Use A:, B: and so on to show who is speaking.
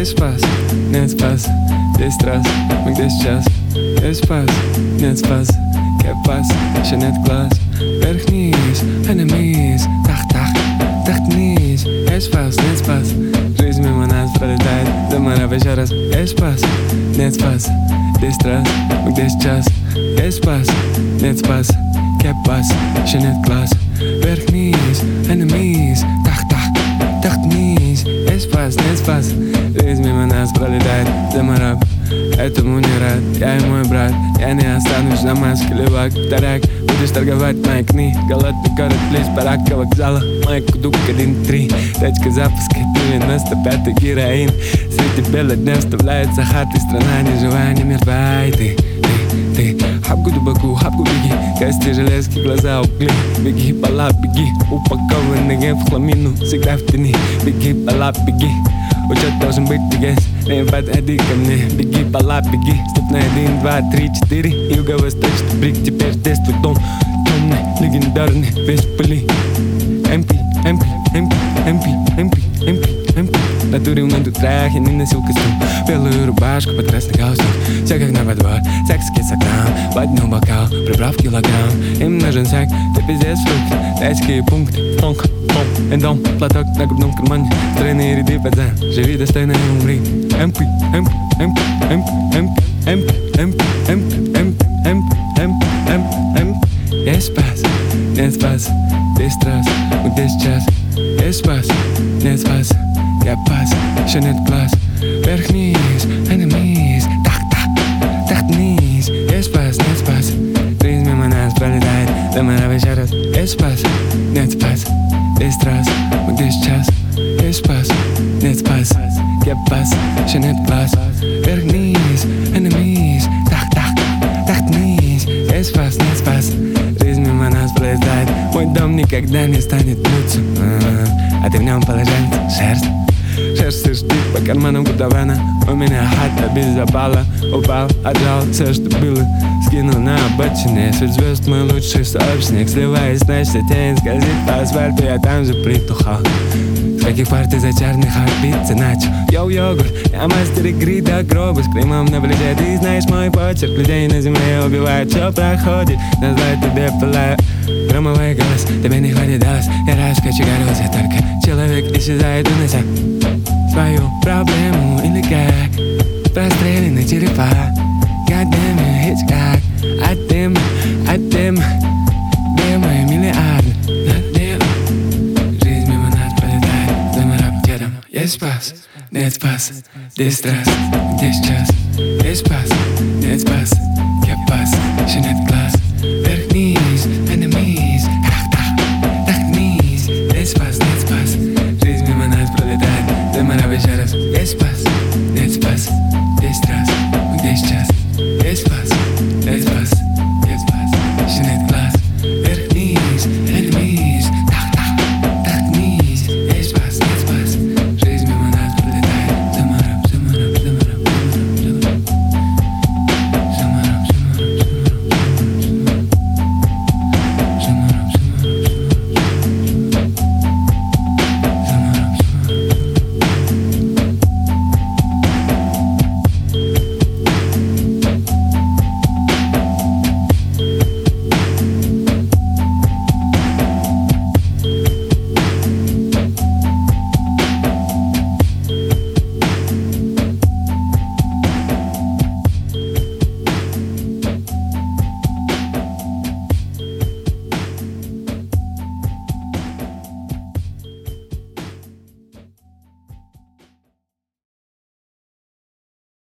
A: Есть спас, нет спас, 10 раз, мы где сейчас? Есть спас, нет спас, кепас, еще нет глаз. Вверх-вниз, enemies, тах-тах, тахт-вниз. Есть спас, нет спас, жизнь мимо нас пролетает. Заморав еще раз. Есть спас, нет спас, 10 раз, мы где сейчас? Есть спас, нет спас, кепас, еще нет глаз. Вверх-вниз, enemies, тах-тах, тахт-вниз. Есть спас, нет спас, жизнь мимо нас пролетает. Заморав, этому не рад, я и мой брат. Я не останусь на маске, левак, тарак. Будешь торговать моей книги. Голодный город, близ барака вокзала. Мой кудук 1-3. Точка запуска 95-й героин. Среди бела дня вставляется хаты. Страна не живая, не мертвая. И ты хапку дубаку, хапку беги. Кости железки, глаза угли. Беги, бала, беги. Упакованные в хламину, всегда в тени. Беги, бала, беги. Учет должен быть тягец, не подходи ко мне. Беги, бала, беги. Ступ на 1, 2, 3, 4. Юго-восточный брик, теперь здесь твой дом. Темный, легендарный, весь в пыли. МП, МП, МП, МП, МП, МП, МП. Натурил на дутрах, я не носил костюм. Белую рубашку, потрясный галстук. Все как на подбор, секс, кисограмм. Поднял бокал, приправ килограмм. Им нужен сак, ты пиздец фрукт. Датские пункты, тонко. Дом, платок на грудном кармане. Стройные ряды, пацан, живи достойно и умри. МП, МП, МП, МП, МП, МП, МП, МП, МП, МП, МП. Есть спас, нет спас, 10 раз, мы где сейчас? Есть спас, нет спас, я пас, еще нет глаз. Вверх-вниз, enemies, тах-тах, тахт-вниз. Есть спас, нет спас, жизнь мимо нас пролетает. Заморав еще раз. Есть спас, нет спас, 10 раз, мы где сейчас? Есть спас, нет спас, я пас, еще нет глаз. Вверх-вниз, enemies, тах-тах, тахт-вниз. Есть спас, нет спас, жизнь мимо нас пролетает. Мой дом никогда не станет блюдцем, а ты в нем положенец, шерсть. Шерсть сышит по карманам кутавана. У меня хата без запала. Упал, отжал все, что было. Скинул на обочине. Свет звезд мой лучший сообщник. Сливаясь, значит, тень скользит по асфальту. Я там же притухал. С каких пар ты зачарных отбиться начал? Йоу-йогурт, я мастер игры до гроба. С кремом на плече, ты знаешь мой почерк. Людей на земле убивают, все проходит. Назвать тебе пылаю. Громовой голос, тебе не хватит глаз. Я раскочегарил тебя только. Человек исчезает, унося свою проблему или как простреленные черепа. Годами Хичкок, от дым, где мои миллиарды? Над делом, жизнь мимо нас пролетает. Заморав дедом. Есть спас, нет спас, 10 раз, где сейчас? Есть спас, нет спас, я пас, еще нет глаз. Вверх-вниз,